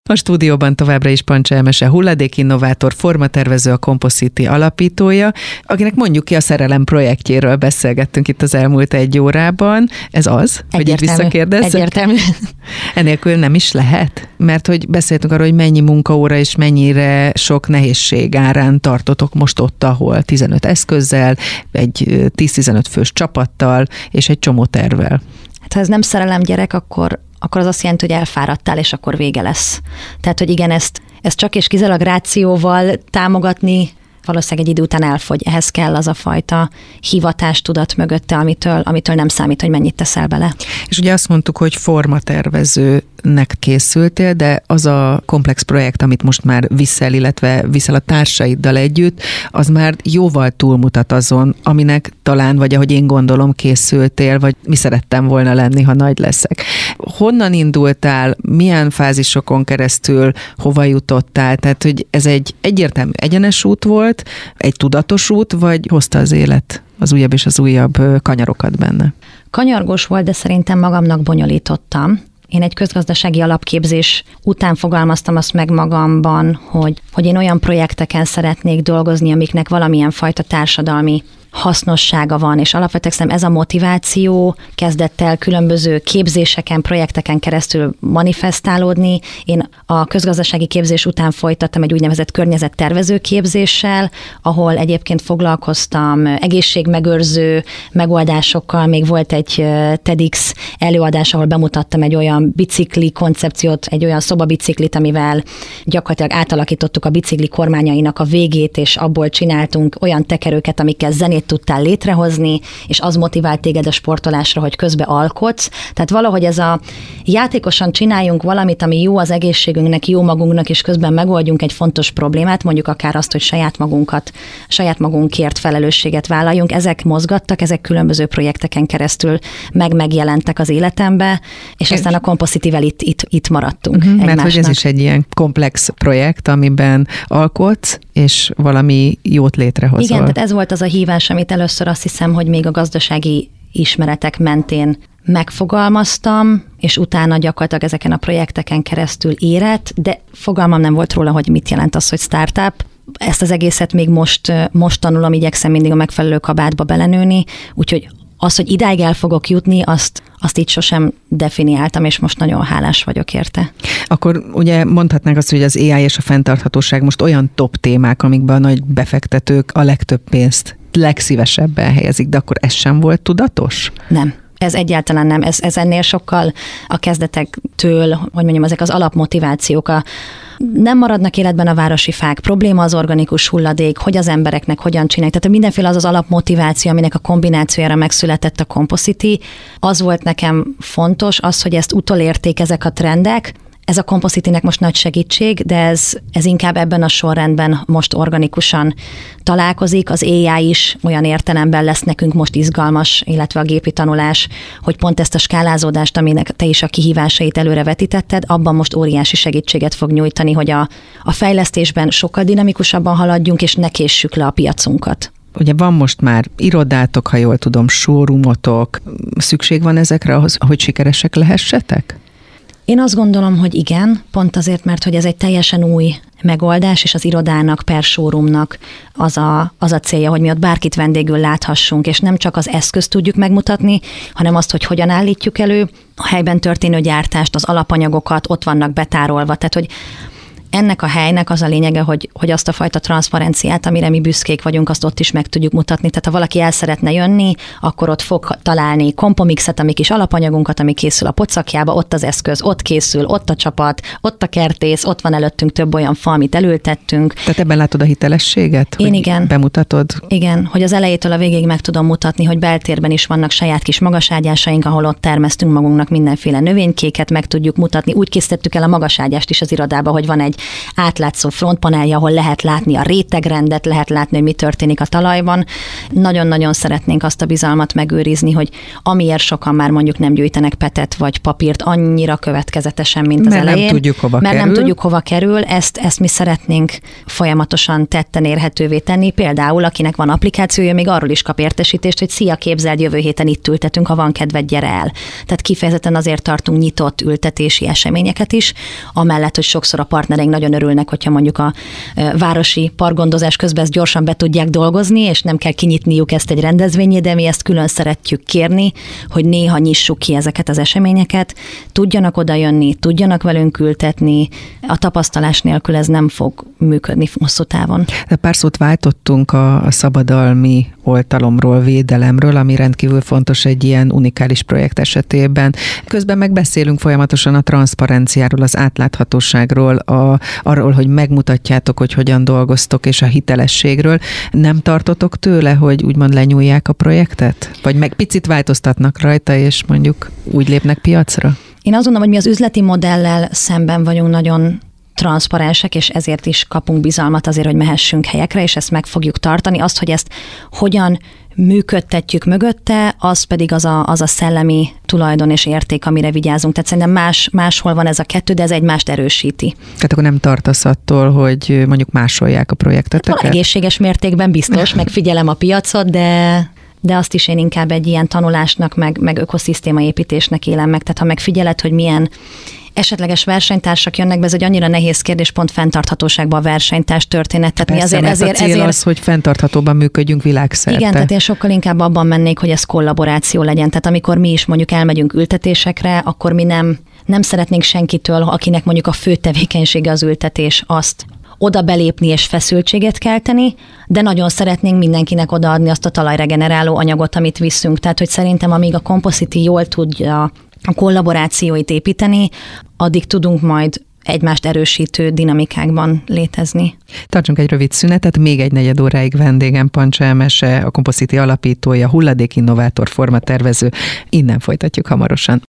A stúdióban továbbra is Pancsa Emese hulladékinnovátor, formatervező, a Compositi alapítója, akinek mondjuk ki a szerelem projektjéről beszélgettünk itt az elmúlt 1 órában. Ez az, hogy így visszakérdezzek? Egyértelmű. Enélkül nem is lehet? Mert hogy beszéltünk arról, hogy mennyi munkaóra és mennyire sok nehézség árán tartotok most ott, ahol 15 eszközzel, egy 10-15 fős csapattal és egy csomó tervvel. Hát ha ez nem szerelem gyerek, akkor az azt jelenti, hogy elfáradtál, és akkor vége lesz. Tehát, hogy igen, ezt csak és kizárólag rációval támogatni, valószínűleg egy idő után elfogy. Ehhez kell az a fajta hivatástudat mögötte, amitől nem számít, hogy mennyit teszel bele. És ugye azt mondtuk, hogy formatervezőnek készültél, de az a komplex projekt, amit most már viszel a társaiddal együtt, az már jóval túlmutat azon, aminek talán, vagy ahogy én gondolom, készültél, vagy mi szerettem volna lenni, ha nagy leszek. Honnan indultál, milyen fázisokon keresztül, hova jutottál? Tehát, hogy ez egy egyértelmű egyenes út volt, egy tudatos út, vagy hozta az élet az újabb és az újabb kanyarokat benne? Kanyargós volt, de szerintem magamnak bonyolítottam. Én egy közgazdasági alapképzés után fogalmaztam azt meg magamban, hogy én olyan projekteken szeretnék dolgozni, amiknek valamilyen fajta társadalmi hasznossága van, és alapvetően szerintem ez a motiváció kezdett el különböző képzéseken, projekteken keresztül manifestálódni. Én a közgazdasági képzés után folytattam egy úgynevezett környezettervező képzéssel, ahol egyébként foglalkoztam egészségmegőrző megoldásokkal, még volt egy TEDx előadás, ahol bemutattam egy olyan bicikli koncepciót, egy olyan szobabiciklit, amivel gyakorlatilag átalakítottuk a bicikli kormányainak a végét, és abból csináltunk olyan tekerőket, amikkel zenét tudtál létrehozni, és az motivált téged a sportolásra, hogy közben alkotsz. Tehát valahogy ez a játékosan csináljunk valamit, ami jó az egészségünknek, jó magunknak, és közben megoldjunk egy fontos problémát, mondjuk akár azt, hogy saját magunkért felelősséget vállaljunk. Ezek mozgattak, ezek különböző projekteken keresztül megjelentek az életembe, és aztán a Compositivel itt maradtunk egymásnak. Mert hogy ez is egy ilyen komplex projekt, amiben alkotsz, és valami jót létrehozol. Igen, tehát ez volt az a hívás, amit először azt hiszem, hogy még a gazdasági ismeretek mentén megfogalmaztam, és utána gyakorlatilag ezeken a projekteken keresztül érett, de fogalmam nem volt róla, hogy mit jelent az, hogy startup. Ezt az egészet még most tanulom, igyekszem mindig a megfelelő kabátba belenőni, úgyhogy az, hogy idáig el fogok jutni, azt így sosem definiáltam, és most nagyon hálás vagyok érte. Akkor ugye mondhatnánk azt, hogy az AI és a fenntarthatóság most olyan top témák, amikben a nagy befektetők a legtöbb pénzt legszívesebben helyezik, de akkor ez sem volt tudatos? Nem. Ez egyáltalán nem. Ez ennél sokkal a kezdetektől, hogy mondjam, ezek az alapmotivációk, nem maradnak életben a városi fák, probléma az organikus hulladék, hogy az embereknek hogyan csinálják. Tehát mindenféle az alapmotiváció, aminek a kombinációjára megszületett a Compositi. Az volt nekem fontos, az, hogy ezt utolérték ezek a trendek. Ez a Compositinek most nagy segítség, de ez inkább ebben a sorrendben most organikusan találkozik. Az AI is olyan értelemben lesz nekünk most izgalmas, illetve a gépi tanulás, hogy pont ezt a skálázódást, aminek te is a kihívásait előre vetítetted, abban most óriási segítséget fog nyújtani, hogy a fejlesztésben sokkal dinamikusabban haladjunk, és ne késsük le a piacunkat. Ugye van most már irodátok, ha jól tudom, showroomotok. Szükség van ezekre ahhoz, hogy sikeresek lehessetek? Én azt gondolom, hogy igen, pont azért, mert hogy ez egy teljesen új megoldás, és az irodának, per showroomnak az a célja, hogy mi ott bárkit vendégül láthassunk, és nem csak az eszközt tudjuk megmutatni, hanem azt, hogy hogyan állítjuk elő a helyben történő gyártást, az alapanyagokat, ott vannak betárolva, tehát hogy ennek a helynek az a lényege, hogy azt a fajta transzparenciát, amire mi büszkék vagyunk, azt ott is meg tudjuk mutatni. Tehát ha valaki el szeretne jönni, akkor ott fog találni kompomixet, ami kis alapanyagunkat, ami készül a pocakjába, ott az eszköz, ott készül, ott a csapat, ott a kertész, ott van előttünk több olyan fa, amit elültettünk. Tehát ebben látod a hitelességet? Én igen. Bemutatod? Igen, hogy az elejétől a végéig meg tudom mutatni, hogy beltérben is vannak saját kis magaságyásaink, ahol ott termesztünk magunknak mindenféle növénykéket, meg tudjuk mutatni. Úgy készítettük el a magaságyást is az irodába, hogy van egy átlátszó frontpanelje, ahol lehet látni a rétegrendet, lehet látni, hogy mi történik a talajban. Nagyon-nagyon szeretnénk azt a bizalmat megőrizni, hogy amiért sokan már mondjuk nem gyűjtenek petet vagy papírt annyira következetesen, mint az elején. Nem tudjuk, hova kerül. Ezt mi szeretnénk folyamatosan tetten érhetővé tenni. Például, akinek van applikációja, még arról is kap értesítést, hogy szia, képzeld, jövő héten itt ültetünk, ha van kedved, gyere el. Tehát kifejezetten azért tartunk nyitott ültetési eseményeket is, amellett, hogy sokszor a partnereink nagyon örülnek, hogyha mondjuk a városi parkgondozás közben ezt gyorsan be tudják dolgozni, és nem kell kinyitniuk ezt egy rendezvényé, de mi ezt külön szeretjük kérni, hogy néha nyissuk ki ezeket az eseményeket, tudjanak oda jönni, tudjanak velünk ültetni, a tapasztalás nélkül ez nem fog működni hosszú távon. De pár szót váltottunk a szabadalmi oltalomról, védelemről, ami rendkívül fontos egy ilyen unikális projekt esetében. Közben megbeszélünk folyamatosan a transzparenciáról, az átláthatóságról, arról, hogy megmutatjátok, hogy hogyan dolgoztok, és a hitelességről. Nem tartotok tőle, hogy úgymond lenyúlják a projektet? Vagy meg picit változtatnak rajta, és mondjuk úgy lépnek piacra? Én azt gondolom, hogy mi az üzleti modellel szemben vagyunk nagyon transzparensek, és ezért is kapunk bizalmat azért, hogy mehessünk helyekre, és ezt meg fogjuk tartani. Azt, hogy ezt hogyan működtetjük mögötte, az pedig az a szellemi tulajdon és érték, amire vigyázunk. Tehát szerintem máshol van ez a kettő, de ez egymást erősíti. Tehát akkor nem tartasz attól, hogy mondjuk másolják a projekteteket? Egészséges mértékben biztos, megfigyelem a piacot, de azt is én inkább egy ilyen tanulásnak, meg ökoszisztémaépítésnek élem meg. Tehát ha megfigyeled, hogy milyen esetleges versenytársak jönnek be, ez egy annyira nehéz kérdés, pont fenntarthatóságban a versenytárs történet. Tehát persze, mi azért, a cél az, hogy fenntarthatóban működjünk világszerte. Igen, tehát én sokkal inkább abban mennék, hogy ez kollaboráció legyen. Tehát amikor mi is mondjuk elmegyünk ültetésekre, akkor mi nem szeretnénk senkitől, akinek mondjuk a fő tevékenysége az ültetés, azt oda belépni és feszültséget kelteni, de nagyon szeretnénk mindenkinek odaadni azt a talajregeneráló anyagot, amit viszünk. Tehát, hogy szerintem amíg a Compositi jól tudja a kollaborációit építeni, addig tudunk majd egymást erősítő dinamikákban létezni. Tartsunk egy rövid szünetet, még egy negyed óráig vendégem Pancsa Emese, a Compositi alapítója, hulladékinnovátor, formatervező. Innen folytatjuk hamarosan.